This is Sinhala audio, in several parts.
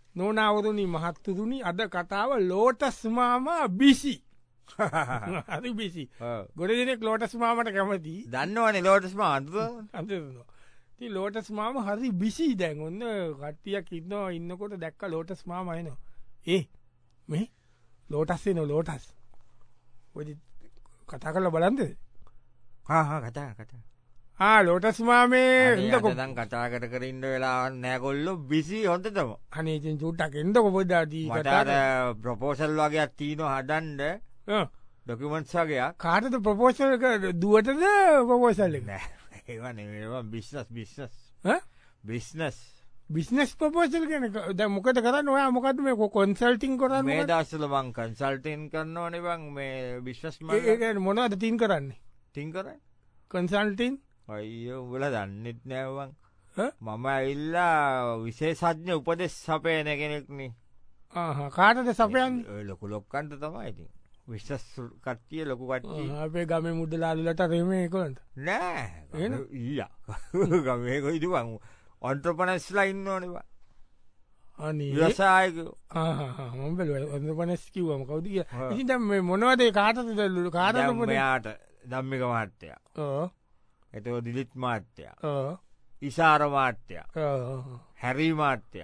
නොනවරුණි මහත්තුරුණි අද කතාව ලෝටස් මාමා බිසි හරි බිසි ගොඩ දෙනෙක් ලෝටස් මාමට කැමති දන්නවනේ ලෝටස් මාන්තු අන්තනවා ති ලෝටස් මාම හරි බිසි දැන් ඔන්න කට්ටියක් ඉන්නවා ඉන්නකොට දැක්ක ලෝටස් මාම එනවා මේ ලෝටස්සේ නො ලෝටස් ඔය කතා කරල බලන්ද කතා ලෝටස් මාමේ ඉදකොදන් කතා කර ඉන්න වෙලා නෑකොල්ලො බිසි හොඳතම අනේචෙන් චුට්ටක් එන්ද කොපොදාදී මටර ප්‍රපෝසල් වගේ අත්තිීන හඩන්ඩ ඩොකමන්ස් වගේ කාටද ප්‍රපෝසල් දුවටද ප්‍රපෝසල් නෑ බිස්නස් බිස්නස් ප්‍රපෝසල් කෙන ද මොකට කරන්න ඔයා මොකද මේ කොන්සල්ටිං කරන්න මේ දස්සල බං කන්සල්ටන් කරන්න ඕනේ බං මේ බිශ්වස් මොනවද තින් කරන්නේ තිං කර කන්සල්ටින් අයිය උබල දන්නෙත් නෑවන් මම ඇල්ලා විශේෂඥ උපදෙස් සපයන කෙනෙක්නේ කාටද සපයන් ලොකු ලොක්කන්ට තමයි විශ්ස් කට්ටිය ලොකු කට්ටිය අපේ ගම මුදලාලට රේමේ කොන්ට නෑ ඊය ගමේක ඉතුවන් ඔන්ට්‍රපනස්ලා ඉන්න ඕනවා අනිසායක මොබල ඔන්න පනස් කිවම කවුදිය ඉසිට මේ මොනවදේ කාටද දල්ලු කාරමයාට දම්මික මාත්‍යය එතව දිලිත් මාත්‍යය ඉසාර මාත්‍යය හැරී මාත්‍යය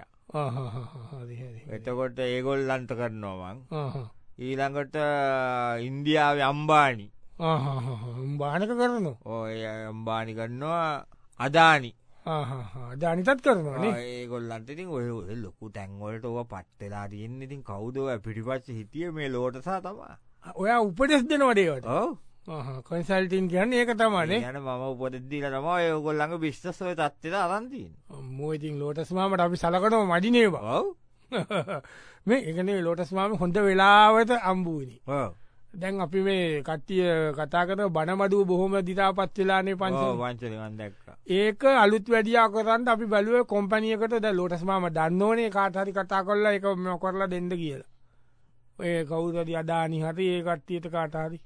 එතකොට ඒගොල්ලන්ට කරනවාවන් ඊළඟට ඉන්දියාව අම්බානි බානක කරන ඔය අම්බානි කරනවා අදානි ජානිතත් කරනවා ඒගොල්ලන්ට ඉතින් ඔය ලොකු තැන්වලට ඔව පට්ටලා තියන්න ඉතින් කවුදව පිටිපස්ස හිටිය මේ ලෝටසා තමා ඔයා උපදෙස් දෙනවඩේවට කොන්සල්ටින් කියන්න ඒක තමනේ යන මම උපදෙද්දීල තම ඔයගොල්ලඟ බිශ්සසය තත්වත අරන්තින් මෝඉතින් ලෝටස්මාමට අපි සලකනව මඩිනේවා මේ එකනේ ලෝටස්මාම හොඳ වෙලාවට අම්බූනි දැන් අපි මේ කට්ටිය කතා කර බනමඩුව බොහොම දිතාපත් වෙලානේ පංච ඒක අලුත් වැඩියා කරන්න අපි බලුව කොම්පනියකට ද ලෝටස්මාම දන්නවනේ කාටහරි කතා කොල්ල එක මෙ කරලා දෙන්න කියලා ඔය කවුරදි අදානි හරි ඒ කට්ටියට කාටහරි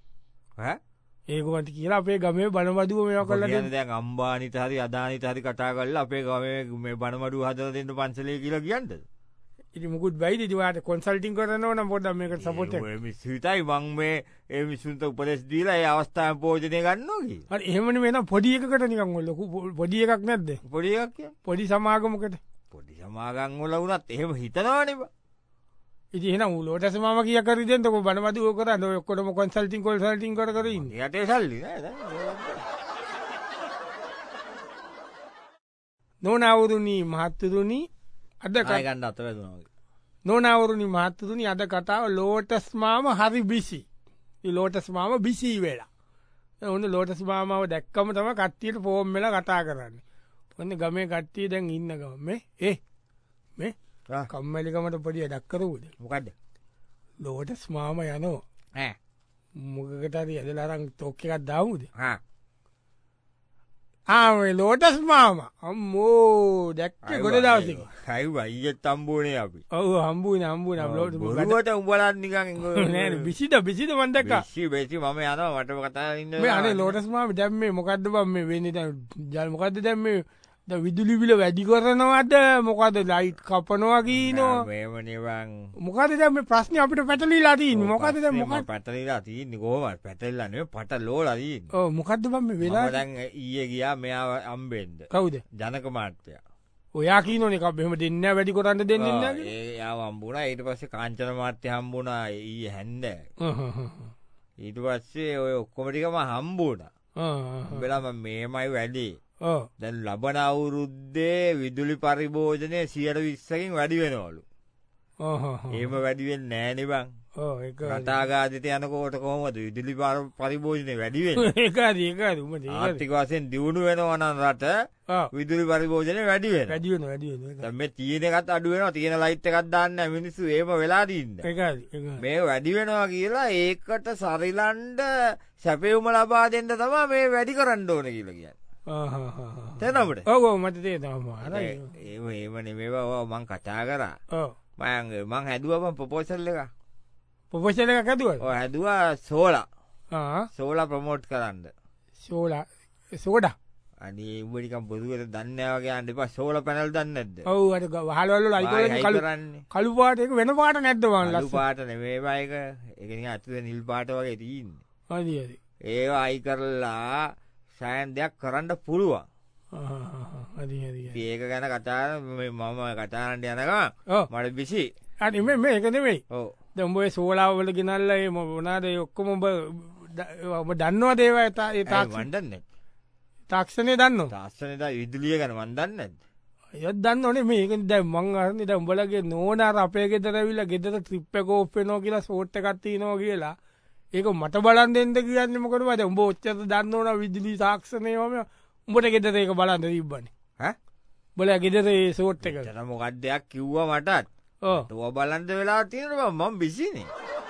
ඒකමට කියලා අපේ ගමේ බනමඩුව මෙ කල්ල දැන් අම්බානිත හරි අදානිත හරි කතා කරල අපේ ගම මේ බනමඩු හදර දෙන්න පන්සලේ කියලා කියන්නද ඉති මුකුත් බයිද ජවාට කොන්සල්ටිං කරනවන පොඩ මේක සපොට සිතයි මං මේ ඒ විසුන්ත උපදෙස් දීලා ඒ අවස්ථාව පෝජනය ගන්නගේ එහෙමන වෙන පොඩි එකකට නිකං ලොකු පොඩිය එකක් නැද්ද පොඩියක් පොඩි සමාගමකට පොඩි සමාගංවල වනත් එහෙම හිතනවානබ ඉති එන ලෝට සම කිය කරදෙන්තක බනමති ෝකර ඔක්කොටම කොන්සල්ටිං කොල්සල්ටිං කරන්න යට සල්ලි නොනවුරුණී මහත්තතුනී අද කයගන්න අතවැදනවා නොනවරුණි මහත්තතුනි අද කතාව ලෝටස් මාම හරි බිසි ලෝටස් මාම බිසී වෙලා ඔන්න ලෝටස් මාමාව දැක්කම තම කට්ටියට ෆෝම් වෙලා කතා කරන්න ඔන්න ගමේ කට්ටිය දැන් ඉන්න ගම මේ කම්මලිකමට පොඩිය දක්කරවුද මොකක්ද ලෝටස් මාම යනෝ මොකකටරි ඇදලාරං තොක්ක එකත් දාමුද ලෝටස් මාම අම්මෝ දැක්ක ගොඩ දවසක හයි වයිය තම්බූනේ අපි ඔහු හම්බූන හම්බූන ලෝට ගට උබලන්නික බිසිට බිසිට මන්දක් බේසි මම යන වට කතා ඉන්න අනේ ලෝටස් මාම දැම්මේ මොකක්ද බම් මේ වෙන්න ජල් මොකක්ද දැම්මේ විදුලිබිල වැඩි කරනවද මොකද ලයිට් කපනවා නවා මේමනිවන් මොකද දැම ප්‍රශ්න අපිට පැටලිලා තිීන් මොකද මොක පැටලිලා තියන්නේ කෝම පැටල්ලන පට ලෝලදී මොකක්ද බම වෙලා දැන් ඊය ගියා මෙයා අම්බෙන්ද කවුද ජනක මාර්තය ඔයා කියනන එක බෙම දෙන්න වැඩි කොරන්න දෙන්න ඒ අම්බුණ ඊට පස්සේ කාංචන මාර්තය හම්බුණා ඊ හැන්ද ඊට පස්සේ ඔය ඔක්කොමටිකම හම්බූන වෙලාම මේමයි වැඩි දැන් ලබන අවුරුද්දේ විදුලි පරිභෝජනය 120කින් වැඩි වෙනවලු ඒම වැඩිවෙන් නෑනිබං රතාගාධත යනකෝට කොහොමද විදුලි පරිභෝජනය වැඩිවෙන් ආර්ථික වසයෙන් දියුණු වෙනවනන් රට විදුලි පරිභෝජනය වැඩිවෙන මේ තියනකත් අඩුවෙන තියෙන ලයිට් එකත් දාන්න මිනිස්සු ඒම වෙලාදීන්න මේ වැඩි වෙනවා කියලා ඒකට සරිලන්ඩ සැපවුම ලබා දෙන්න තමා මේ වැඩි කරන්න ඕන කියල කියන්න තැනට ඔවෝ මට තේ තම ඒමන මේවා මං කතා කරා මං හැදුවම පොපෝසල් එක පොපෝසල එක හැදුව හැදවා සෝලා ප්‍රමෝට් කරන්න සෝඩ අනි උඹනිකම් බොදුවට දන්නවගේ අන්ඩිපා සෝල පැනල් දන්නද ඔව් අර වහලවල ලයිකෝල කරන්නේ කළු පාට එක වෙන පාට නැද්ද වන් ලු පාට නෙමේවායක එක අතුව නිල් පාට වගේ තිීන්න හරි හරි ඒ අයි කරලා සෑන් දෙයක් කරන්න පුළුවන් හරි හරි ඒක ගැන කතා මම කතාරන්ට යනකා මට බිසි අනි මේ එක නෙවෙයි ඕ දම්බේ සෝලාවල ගෙනල්ල මොනාද ඔක්කොම ඔබ දන්නවා දේව ඇතා ඒ තාක් වන්ඩන්න තාක්ෂණය දන්න තාස්සනත විදුලිය ගැන වන්දන්න යත් දන්න ඕනේ මේක දැ මංගරනි ද උඹලගේ නෝනාර අපේ ගෙදරවිල්ල ගෙදර ත්‍රිප්ප කෝප්පනෝ කියලා සෝට්ට කත්ති නෝ කියලා ඒක මට බලන් දෙෙන්ද කියන්නමකට මට උඹ ඔච්චත දන්න ඕන විදිලි තාක්ෂණයම උඹට ගෙදර ඒක බලන්ද තිබ්බන බොල ගෙදරේ සෝට්ට එක මොකක්දයක් කිව්ව මටත් තුව බලන්ද වෙලා තියෙනවා මං බිසිනේ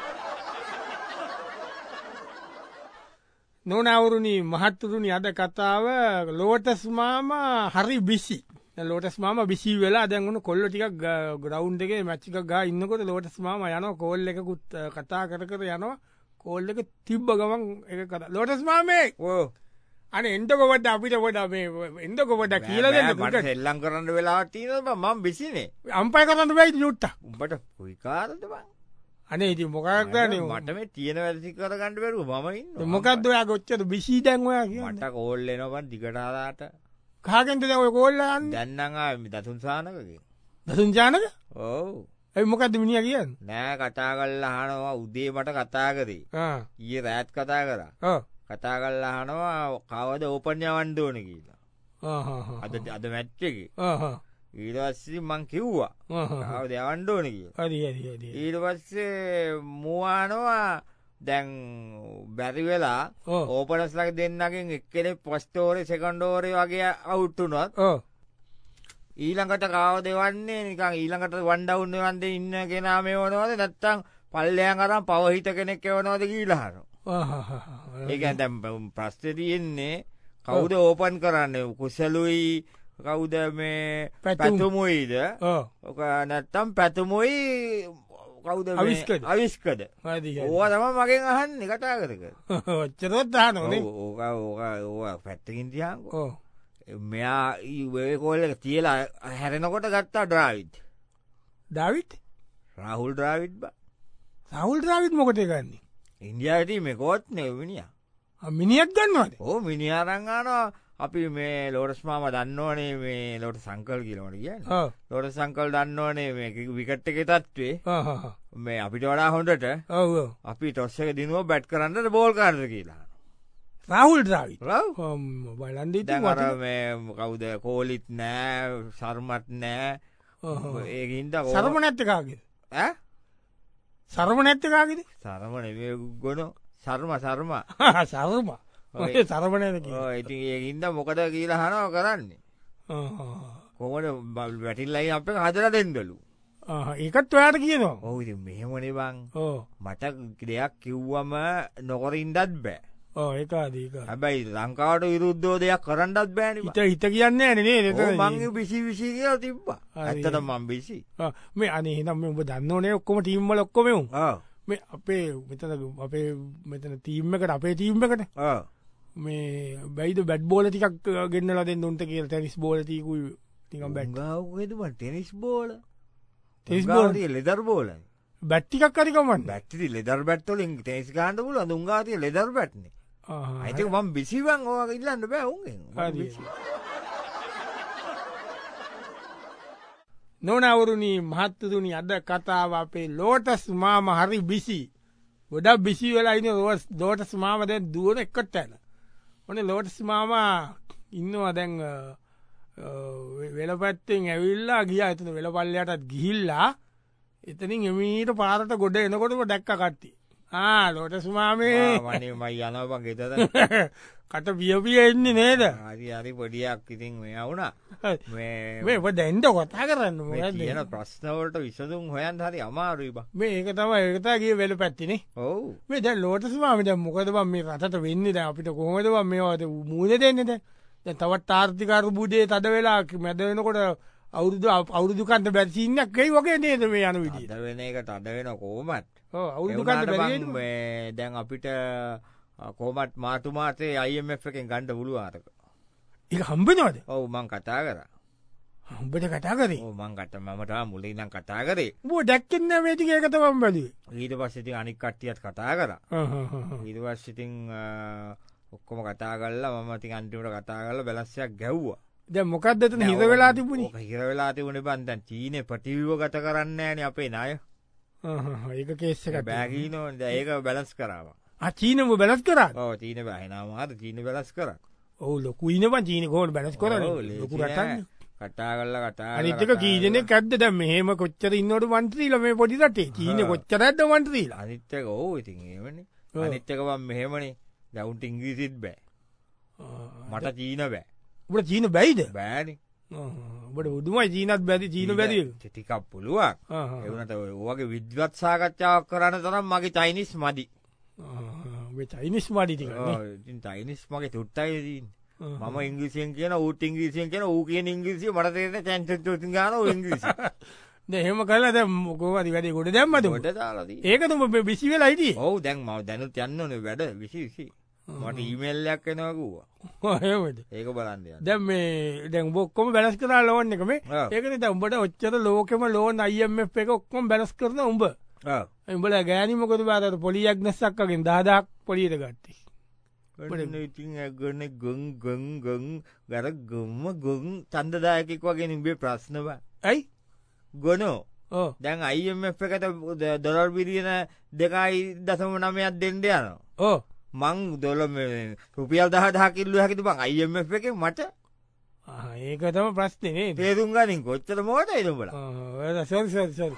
නොනවරුණි මහත්තුරුණි අද කතාව ලෝටස් මාම හරි බිසි ලෝටස් මාම බිසි වෙලා දැන්වුණු කොල්ල ටික ග්‍රවන්් එකේ මච්චික ගා ඉන්නකොට ලෝටස් මාම යන කෝල් එකකුත් කතා කර යනවා කෝල් එක තිබ්බ ගමන් එක කතා ලෝටස් මාමේ ඕ අන එන්ඩකොවට අපිට ොඩ එන්ඩකොවට කියලද එල්ලම් කරන්න වෙලා තියන මම් බිසිනේ අම්පයි කරන්න බයි යුට්ට උඹට පුයිකාරද බං අනේ ඉති මොකක්ගන මට මේ තියෙන වැදසි කර ගන්නඩ වරු මම මොකක්දයා ගොච්චද බිසි දැන්වයා මට කෝල්ලෙනවන් දිගටාලාට කාගෙන්ට දැව කෝල්ලන්න දැන්නඟා දතුන් සානකගේ දසුන් ජානක ඕ ඇයි මොකක්ද මිනිිය කියන්න නෑ කතා කල්ල හනවා උදේ මට කතා කරේ ඒ රෑත් කතා කර කතා කල්ල හනවා කවද ඕපන්්‍ය වන්ඩෝන කියලා අද මැච්චකි ඊටවස්සේ මං කිව්වා කවද අවන්ඩෝන කිය ඊට පස්සේ මවානවා දැන් බැරි වෙලා ඕපනස්ලක දෙන්නකින් එක්කෙනෙ පොස්ටෝරය සෙකන්ඩෝරය වගේ අවුට්ටුනොත් ඊළඟට කාව දෙවන්නේ නිකං ඊළඟට වන්ඩවුන්න වන්ද ඉන්න කෙනා මේ වනවද නැත්තං පල්ලයන් කරම් පවහිත කෙනෙක් එවනවද කියීලහන ඒක ඇතැම් ප්‍රස්්ට තියෙන්නේ කවුද ඕපන් කරන්න කුසලුයි කවුද මේ පැතුමුයිද ඕක නැත්තම් පැතුමුයි කවුද අවිස්කද ඕවා තම මගෙන් අහන්න කතා කරක ඔච්චරොත්දාන ඕ පැත්තකින් තියන්කෝ මෙයා ඒකෝල්ල තියලා හැරෙනකොට ගත්තා ඩ්‍රාවිට් ඩවිට් රහුල් ඩ්‍රාවිට් බ රහුල් ්‍රාවිට් මොකට ගන්නේ ඉන්දියාට මේ කෝත් නෙවනිිය මිනිියක් ගන්නවද ඕ මිනිියාරංගානවා අපි මේ ලෝටස් මාම දන්නවනේ මේ ලෝට සංකල් කියලවට කිය ලෝට සංකල් දන්නවනේ මේ විකට් එක තත්වේ මේ අපිට වඩා හොඳට අපි ටොස්සක දිනුව බැට් කරන්නට බෝල් කාරද කියලා රහුල් ්‍රාවි බලන්ඩි දර මේ කවුද කෝලිත් නෑ සර්මත් නෑ ඒකින්ද සරම නැත්තකාගේ සරම නැත්තකාගෙන සරම ගොන සර්ම සර්ම සරම සරමනය ඉති ඒකින්ද මොකද කියලා හනව කරන්නේ කොමට වැටිල්ලයි අප හදර දෙන්නලු ඒකත් ඔයාට කියනවා ඔහු මෙහෙමනේ බං මට දෙයක් කිව්වම නොකරින්ඩත් බෑ ඒකාදීක හැබැයි ලංකාවට විරුද්ධෝ දෙයක් කරන්නත් බෑන හිත කියන්නේ නේ මංගේ පිසි විසි කිය තිබ්බ ඇතට මං බිසි මේ අනේ නම් ඔබ දන්නවනේ ඔක්කොම ටීම්මල ඔක්කොමෙවුම් මේ අපේ මෙතන අපේ මෙතන තීම්ම එකට අපේ තීම්ම එකට මේ බැයිද බැඩ් බෝල ටිකක් ගෙන්න්නල දෙන්න උන්ට කියල ටැනිස් බෝලතිකු නිකම් බැඩ්ගවම ටෙනිස් බෝල ටෙස් බෝලිය ලෙදර් බෝල බැට්ටිකක් කරිකමන් බැට්ටි ලෙදර් බැට්තොලින් ටෙස් කාන්ඩ පුල දුන්ගාතිය ලෙදර් බැට්නේ අයිතක මම් බිසිවන් ඕක ඉල්ලන්න බෑ උන්ගෙන් නොනවරුණී මහත්තතුනි අද කතාව අපේ ලෝටස් මාම හරි බිසි ගොඩක් බිසි වෙලායින රෝස් දෝටස් මාම දැන් දුවන එක්කොට ඇන ඕන ලෝටස් මාම ඉන්නවා දැන් වෙල පැත්තෙන් ඇවිල්ලා ගිය එතන වෙල පල්ලයටත් ගිහිල්ලා එතනින් එමීට පාරට ගොඩ එනකොටම දැක්ක කට්ටි ලෝටස් මාමේ මනමයි යනවන් ගෙතද කට පියපිය එන්නේ නේද හරි හරි පොඩියක් ඉතින් මේ අවුනා මේ දැන්ඩ කොතා කරන්න කියන ප්‍රශ්නවලට විසදුම් හොයන් හරි අමාරුයි බ මේ ඒක තම ඒකතාගේ වෙල පැත්තිනේ ඔවු මේ දැ ලෝටස් මාමිට මොකද බම් මේ රට වෙන්නේ ද අපිට කොහොමදව මේවාද මූද දෙන්නද තවත් ආර්ථිකාර බුඩේ තද වෙලා මැදවෙනකොට අවුරුදුකන්ට බැසින්නක් කයි වගේ නේද මේ යන විදි වෙන එකට අද වෙන කෝමත් අවුරුදුකන්ට දැන් අපිට කෝමත් මාතුමාතේ අයිF එකෙන් ගණ්ඩ පුළුව ආරක එක හම්බෙනවද ඔවු මං කතා කර හම්බට කතා කරේ මං කට මට මුලින් නම් කතා කරේ බෝ දැක්කෙන්න මේටික එකතවම් බැලේ ඊට පස්සති අනික් කට්ටියත් කතා කර ඊදවශ්‍යතින් ඔක්කොම කතා කල්ලා මම ති අන්තිමට කතා කරල බැලස්සයක් ගැව්වා ද මොකක්දතන හිර වෙලා තිබුණි හිරවෙලා තිබුණ බන්තන් චීනය ප්‍රතිවිව ගත කරන්න ෑන අපේ නාය ඒක කේස්සක බෑගීනෝ ඒක බැලස් කරාව චීනම බැලස් කරා ඕ චීන බහිනාවාද චීන බැලස් කර ඔවු ලොකුයිනම චීන කෝට බැලස් කර ලොකුරටන්න කටා කල්ල කතා අනිතක කීජන කැද්ද දැ මෙහෙම කොච්චර ඉන්නට මන්ත්‍රීල මේ පොඩිටේ චීන කොච්චරද මන්ත්‍රීල අනිත්තක ඕ ඉතින් ඒමන අනිත්තකවම් මෙහෙමනි දවුන්ට ඉංග්‍රීසිත් බෑ මට චීන බෑ උට චීන බැයිද බෑනි බට උදුමයි චීනත් බැදි චීන බැදිල් ටිකක් පුළුවන් එවනට ඕගේ විද්වත් සාකච්ඡාවක් කරන්න තරම් මගේ චයිනිස් මදි චයිනිස් මඩිටික චයිනිස් මගේ තුට්ටයිදී මම ඉංග්‍රීසියෙන් කියන ඌට ඉංග්‍රීසියෙන් කියන ඌ කියන ඉංග්‍රීසිය මට තේරෙන්නේ චැන්චොත් ගාන ඉංග්‍රීසි එහෙම කල්ලා දැන් මොකෝවද වැඩේ කොට දැම්මද කොට දාලාදී ඒකද ඔබ බිසි වෙලා හිටියේ ඔව් දැන් මම දැනුත් යන්න ඕනේ වැඩ 20 මට ඊමේල් එකක් එනවා කිව්වා එහෙමද ඒක බලන්න යන්න දැන් මේ දැන් ඔබ ඔක්කොම බැලන්ස් කරලා ලෝන් එක මේ ඒකනේ දැන් උඹට ඔච්චර ලෝකෙම ලෝන් IMF එක ඔක්කොම බැලන්ස් කරන උඹ ඔව් උඹලා ගෑණි මොකද බාරට පොලියක් නැස්සක් වගේ 10000ක් පොලියට ගත්තේ ඉතින් ගන ගං ගර ගම්ම ගොන් චන්දදායකෙක් වගේ නිබේ ප්‍රශ්නව ඇයි ගොනෝ දැන් IMF එකට ඩොලර් බිලියන 2.9ක් දෙන්න යනවා ඕ මං දොල රුපියල් 10,000 කිල්ලුව හැකිද බං IMF එකෙන් මට ඒක තමයි ප්‍රශ්නේ නේ තේරුම් ගනින් කොච්චර මොකටද උඹලා සරි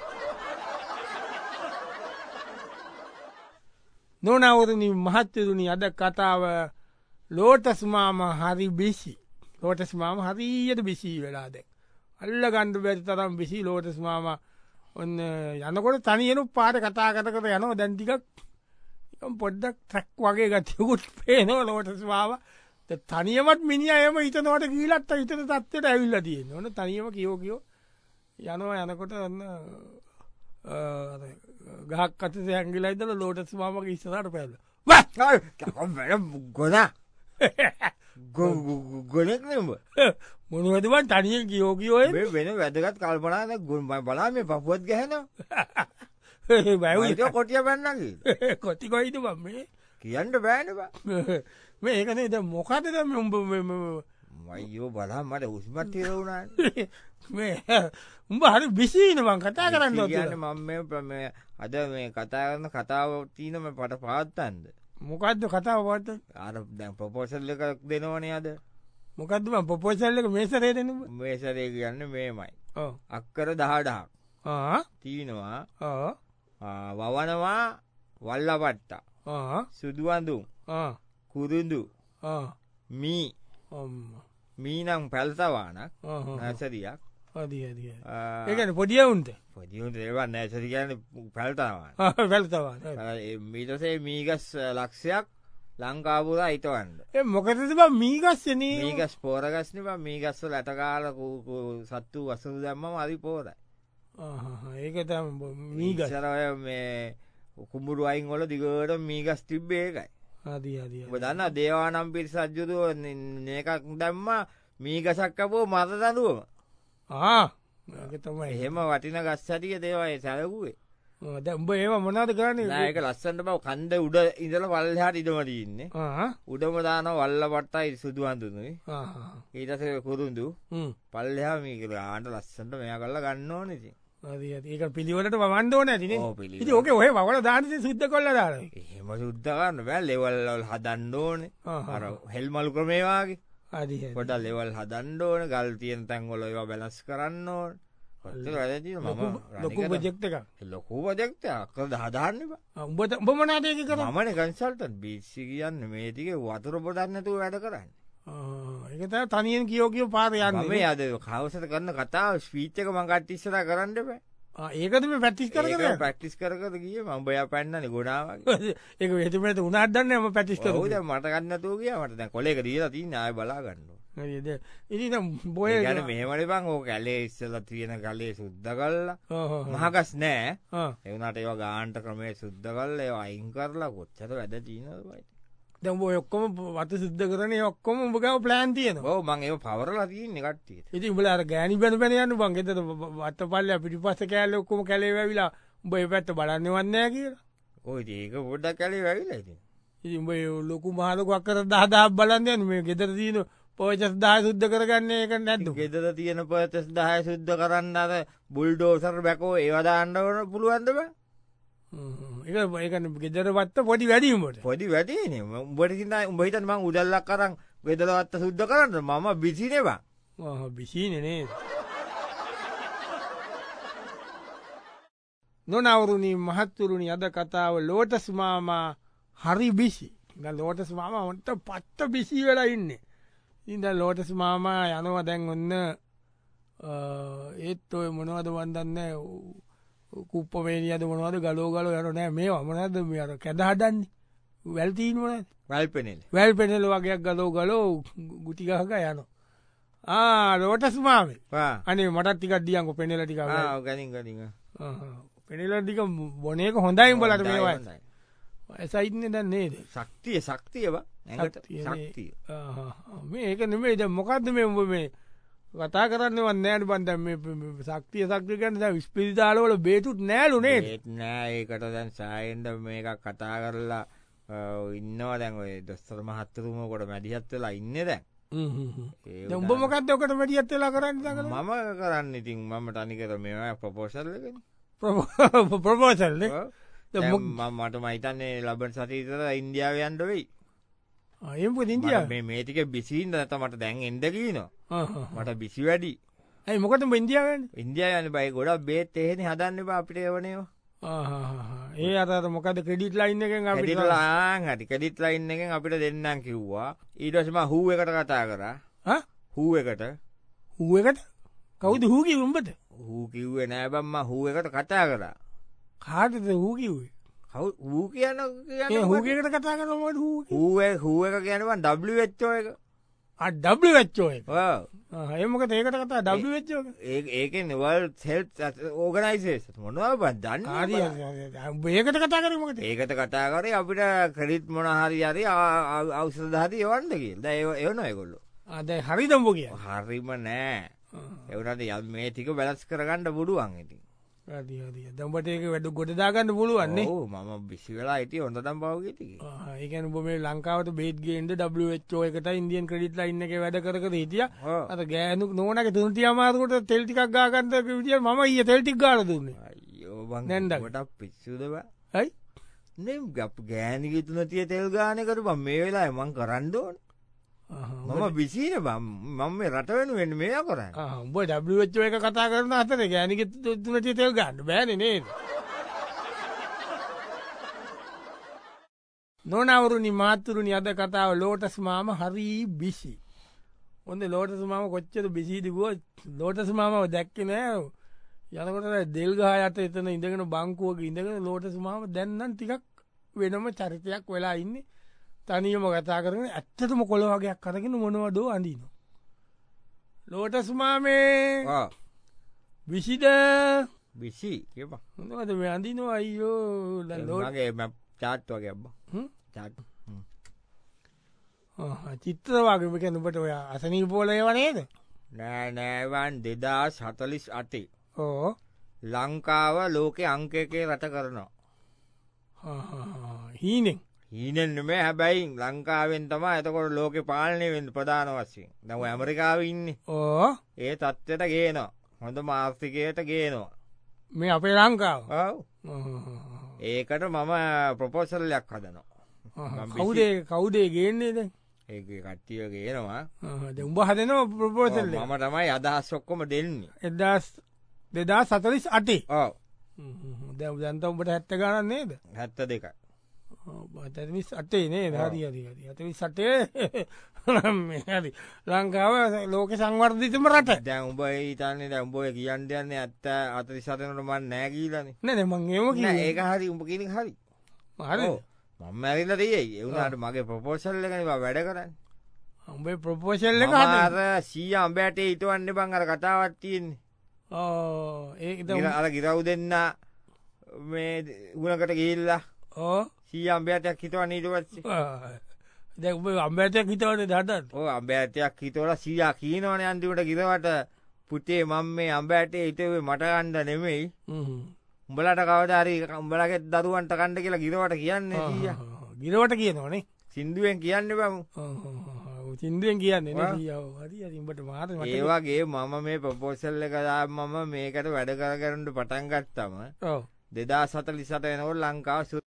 නොනවරණි මහත්තරුණි අද කතාව ලෝටස් මාම හරි බිසි ලෝටස් මාම හරියට බිසී වෙලාද අල්ල ගණ්ඩ බැරි තරම් බිසි ලෝටස් මාම ඔන්න යනකොට තනියනු පාට කතා කර යනවා දැන්ටිකක් පොඩ්ඩක් ට්‍රැක් වගේ ගතයකුත් පේනව ලෝටස් මාව තනියමත් මිනි අයම හිතනවට ගීලත්ත හිතන තත්වට ඇවිල්ල තියෙන ඕන තනියම කියෝ යනවා යනකොට ඔන්න ගහක් අත ඇංගිලයිදල ලෝටස් මාමක ඉස්සරට පැල්ල ගොන ගොනෙක් නම මොනුවදවන් තනියෙන් කියෝකයෝය වෙන වැදගත් කල්පනාද ගුන් බලා මේ පපුුවත් ගැහෙන බැ කොටිය පැන්නගේ කොතිකොයිද බම් මේ කියන්න බෑනවා මේ ඒකනේ ද මොකදම උඹ මයෝ බලා මට උස්මත් තිරවුණා මේ උඹ හරි බිසිීනවන් කතා කරන්න කියන්න මම ප්‍රම අද මේ කතා කරන්න කතාව තිීනම පට පාත්තන්ද මොකක්ද කතාව පට අර දැන් ප්‍රපෝසල්ල එකක් දෙනවනේ අද මොකක්දම පොපෝසල්ල එක මේසරේ දෙන මේසරේ කියන්න මේමයි අක්කර 10,000ක් තියනවා වවනවා වල්ලපට්ට සුදුවඳුම් කුරුඳු මී මීනං පැල්තවානක් නැසරියක් ඒකන පොඩියවුන්ට පොදිියුන්ට ඒවා නැසරි කියන්න පැල්තවාන පැල්තවා මීටසේ මීගස් ලක්ෂයක් ලංකාපුර අයිතවන්න මොකතද බ මීගස්සන මීගස් පෝරගස්න මීගස්ස ලටකාල සත්තු වසු දැම්ම අරි පෝරයි ඒක මීගසරය මේ කුඹුරු අයින් ඔොල දිගට මීගස් තිබ්බේ එකයි දන්න දේවානම් පිරි සජ්ජුරුව ඒකක් දැම්ම මීගසක්කපෝ මත දනුවම තමයි එහෙම වටින ගස් සටිය දේවයි සැලකුවේ උඹ ඒවා මොනාද කරන්න ඒක ලස්සන්ට බව කන්ද උඩ ඉඳල වල්හට ඉඩමටඉන්නේ උඩම දාන වල්ල පට්ටයි සුදුවන්දුනුයි ඊටස කුරුන්දු පල්ලහා මීකර ආන්ට ලස්සන්ට මෙයා කල්ල ගන්න ඕනෙති ඒක පිළිවලට වන්ඩෝන ඇතින ඕක ඔහ වල දානති සුද්ද කොල්ල දාර එහෙම සුද්දගන්න බෑ ලෙවල්ලවල් හදන්ඩෝන හෙල්මලු ක්‍රමේවාගේ කොට ලෙවල් හදන්ඩෝන ගල් තියන් තැන්ගොල ඒවා බැලස් කරන්න ඕන ලොකු ප්‍රජෙක්්ක ලොකු ප්‍රජෙක්ත අක්කර දහදාන්න උඹට උඹමනාදයක කර මන කන්සල්ටන් බිස්සි කියන්න මේතික වතුර පොඩන්නතු වැඩ කරන්න ඒත තනියෙන් කියෝකෝ පාරයන්න මේ අද කවසට කරන්න කතා ස්වීච්චක මංගට්ටිස්සර කරන්න බෑ ඒකද මේ පැටිස් කර පැක්ටිස් කරකද කිය මඹය පැන්නන ගොඩාව ඒක වෙතුමට උනාදන්න ම පැටිස් කර මට ගන්නතු කිය මට කොලෙක දීලා ති නාය බලාගන්න ඉ බොය ගැන මේමට බං ඕ කැලේ ඉස්සල තියෙන කලේ සුද්ද කල්ලා මහගස් නෑ එවනට ඒවා ගාන්ට ක්‍රමේ සුද්ද කල්ල ඒ අයින් කරලා කොච්චර වැඩ චීනවයි දැ ඔක්කොම වත සිද්ධ කරන ඔක්කොම උඹගව ප්ලෑන් තියෙන මං ඒ පවරලා තියන්න කට්ටිය ඉති උඹලාර ගෑනි බැන පැනයන්න බංගෙත වත්ත පල්ල පිටි පස්ස කෑල්ල ඔක්කොම කැලේවැවිලා උඹ ඒ පැත්ත බලන්න වන්නෑ කියලා ඔය ඒක පොඩ්ඩක් කැලේ වැවිලා ඉතින් ඉති උඹ ලොකු මහලක අකර දහදා බලන්දයන මේ ගෙදර තියන පෝචස් දා සුද්ධ කරගන්න එක නැද්දු ගෙදර තියෙන පතස් 10 සුද්ධ කරන්න අර බුල්ඩෝසර් බැකෝ ඒවදාන්නවන පුළුවන්දබ ඒකන ගෙදර වත්ත පොඩි වැඩීමට පොඩි වැඩන උඹට සින්න උඹහිතන් මං උදල්ලක් කරන්න ගෙදරවත්ත සුද්ධ කරන්න මම බිසිනවා බිසිනනේ නොනවරුණී මහත්තුරුණි අද කතාව ලෝටස් මාමා හරි බිසි ලෝටස් මාම ඔොන්ට පත්ත බිසි වෙලා ඉන්න ඉද ලෝටස් මාමා යනවා දැන් ඔන්න ඒත් ඔය මොනවද වන්දන්න කුප්පමේනියද මොනවද ගලෝ ගල යන නෑ මේ අමනද මෙර කැද හඩන්නේ වැල්තිීන්වන වැල් පෙනෙල වගේයක් ගලෝ ගලෝ ගුටිගහක යන ලෝටස් මාමේ අනේ මටත් ටිකක් දියන්ක පෙනෙල ටික ගනිග පෙනෙලටික බොනයක හොඳයිම් බලට මේවා ඇසයිත්න දැන් නේද ශක්තියව මේක නෙමේ ද මොකක්ද මේ උඹ මේ කතා කරන්න වන්නෑට බන්ද ශක්තිය සක්්‍ර ගන්න ස්පිරිතාලවල බේතුත් නෑලුනේ නෑ ඒකට දැන් සායෙන්ද මේක කතා කරලා ඉන්නවා දැන් ඔය දොස්තර මහත්තරුම කොට මැදිහත්වෙලා ඉන්න දැන් උඹ මොකක්ද ඔකට මැටියත්වෙලා කරන්න මම කරන්න ඉතින් මම තනිකර මේ ප්‍රපෝසල්ලගෙන ප්‍රපෝසල්ල මට මයිතන්නේ ලබන් සතීතර ඉන්දියාවයන්ට වෙයි එම ඉන්දිය මේතික බිසිීන්ද ඇත මට දැන් එන්දකීන මට බිසි වැඩි ඇයි මොකට ඉන්දියාවෙන් ඉන්දියායන බයි ගොඩක් බේත් එහෙන හදන්න බා අපිට එවනයෝ ඒ අත මොකද ක්‍රඩිට් ලයින්න එකෙන් අපිට හටි කෙඩිත් ලයින්න එකෙන් අපිට දෙන්නම් කිව්වා ඊටසම හූ එකට කතා කරා හූ එකට හූ එකට කවුද හූකි උම්බට හූ කිව්වේ නෑබම්ම හූ එකට කතා කරා කාටද හූ කිව්වේ හූ කියන හූකට කතා කරමට හූ එක කියනවා ඩ වෙච්චෝ එක ඩ වෙච්චෝ ඒමක ඒකට කතා ඩ වෙච්චෝ ඒකෙන් වල් සෙල් ඕගනයිසේස් මොනවා බත් දන්න ඒකට කතා කරමට ඒකට කතා කරේ අපිට ක්‍රඩිත් මොනහරි හරි අවසදහති යවන්ද කියල් එවන එකොල්ලු අද හරි දම්බෝ කිය හරිම නෑ එවනට යල් මේ ටික බැලස් කරගන්නඩ පුඩුවන් ඉතින් දම්බට ඒක වැඩ ගොඩදාගන්න පුළුවන්නේ මම බිසි වෙලා අයිති හොඳ දම් බවගති ඒකන බොම ලංකාවට බේත්ගේන්ට ෝ එකට ඉන්දියන් ක්‍රඩිට් ලයින්න එක වැඩ කර හිටිය අත ගෑනු නොනක තුන්තිය අමාරුකට තෙල්ටික් ගාගන්ත විටිය ම ඒ තෙල්ටික් ගාල දුන්න නැන්ඩට පිස්සුදව යි නෙම් ගප් ගෑනික තුන තිය තෙල් ගානකට බම් මේ වෙලා මං කරන්ඩෝන මම බිසින බම් මම මේ රට වෙනුවෙන් මේ කරන්න උඹ ඩ්ෝ එක කතා කරන අතර ගෑනික තුනට තෙල් ගන්න බෑන නේද නොනවරුණි මාතුරුණි අද කතාව ලෝටස් මාම හරි බිසි ඔොඳ ලෝටස් මාම කොච්චර බිසිීදිකුව ලෝටස් මාමාව දැක්ක නෑ යනකොට දෙල්ගා යට එතන ඉඳගෙන බංකුවක ඉඳගෙන ලෝටස් මාම දැන්නන් ටිකක් වෙනම චරිතයක් වෙලා ඉන්නේ තනියම කතා කරන ඇත්තටම කොළ වගේයක් කරගෙන මොනවදෝ අඳීන ලෝටස් මාමේ විසිද බිසි කියප හොඳද මේ අඳිනවා අයියෝ ලෝගේ චාට් වගේ අබ්බ චිත්‍ර වගේ කැනුපට ඔය අසනී පෝලය වනේද නෑනෑවන් 2048 ඕ ලංකාව ලෝකෙ අංකයකේ රට කරනවා හීනෙන් හීනෙන් මේ හැබැයි ලංකාවෙන් තම ඇතකොට ලෝක පාලනය වෙන් ප්‍රධාන වශයෙන් නව ඇමරිකාව ඉන්න ඕ ඒ තත්වට ගේනවා හොඳ මාර්ථිකයට ගේනවා මේ අපේ ලංකාව ඒකට මම ප්‍රපෝසල්ලයක් හදනවා කවුදේ ගේන්නේද ඒ කට්ටිය ගේනවා උඹ හදනවා ප්‍රපෝසල් මම තමයි අදහස් ඔක්කොම දෙන්නේ දෙදා 48 දැ දන්ත උඹට හැත්ත ගන්නන්නේද 72 තැවිස් අටේ නේ හරි ඇතිවි සටේ හරි ලංකාව ලෝක සංවර්ධිතම රට දැන් උඹ හිතන්නේ දැන් උඹ කියන්න යන්නේ ඇත්ත 47ට මන් නෑ කියලානේ නෑ මං එහෙම කිව්වේ ඒක හරි උඹ කියන හරි හරි මම ඇවිල්ලා තියෙයි ඒ වුණාට මගේ ප්‍රොපෝසල් එකනේ බා වැඩ කරන්නේ උඹේ ප්‍රොපෝසල් එක අර 100 අඹයටේ හිටවන්න බං අර කතාවක් තියෙන්නේ ඒක අර ගිරව් දෙන්න මේ උණකට ගිහිල්ලා 100 අඹයටක් හිටවන්න ඊට පස්සේ දැ අම්බඇතයක් හිතවන දතත් ඕ අම්බ ඇතයක් හිතවල සියා කීනවන අන්තිකට කිරවට පුතේ මං මේ අම්බ ඇටේ හිතවේ මටගණ්ඩ නෙමෙයි උඹලට කවදාරි උඹලගෙත් දරුවන්ට කණ්ඩ කියලා ගිරවට කියන්නේ සිය ගිරවට කියනවනේ සිින්දුවෙන් කියන්න බමු සිින්දුවෙන් කියන්න හරිට මාත ඒවාගේ මම මේ ප්‍රපෝසල්ල කලා මම මේකට වැඩ කරගරට පටන් ගත්තම 2047 එනකොට ලංකාව